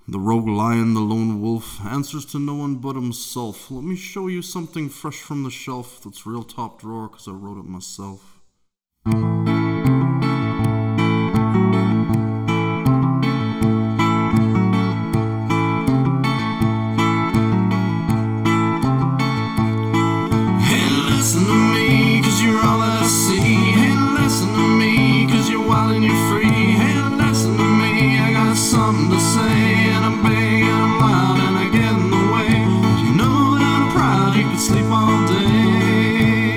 The rogue lion, the lone wolf, answers to no one but himself. Let me show you something fresh from the shelf that's real top drawer, 'cause I wrote it myself. Hey, listen to me, 'cause you're all that I see. Hey, listen to me, 'cause you're wild and you're free. Hey, listen to me, I got something to say. And I'm big and I'm loud and I get in the way. You know that I'm proud you could sleep all day.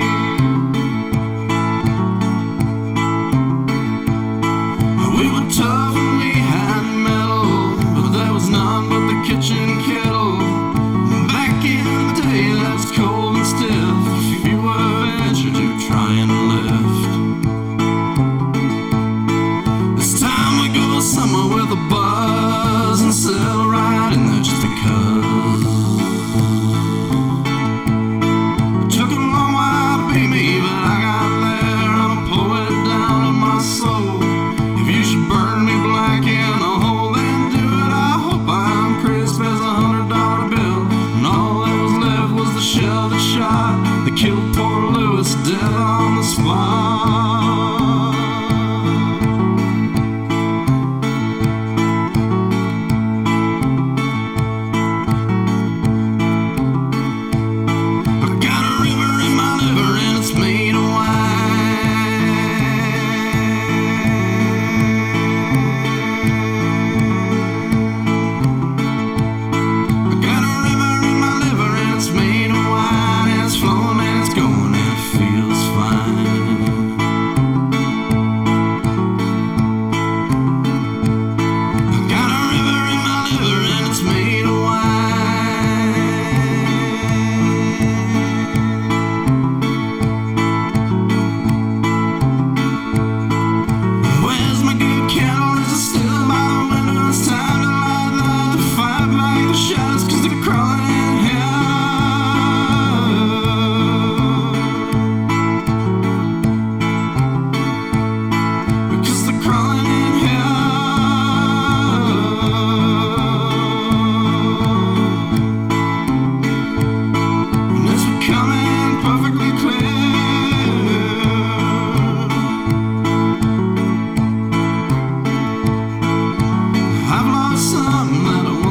We were tough and we had metal, but there was none but the kitchen kettle. Back in the day that was cold and stiff, few were ventured to try and lift. This time we go somewhere with a buzz and settle right in there just because. It took a long while to be me, but I got there. I'm a poet down in my soul. If you should burn me black in a hole, then do it. I hope I'm crisp as $100 bill. And all that was left was the shell that shot, that killed poor Lewis dead on the spot. Something that I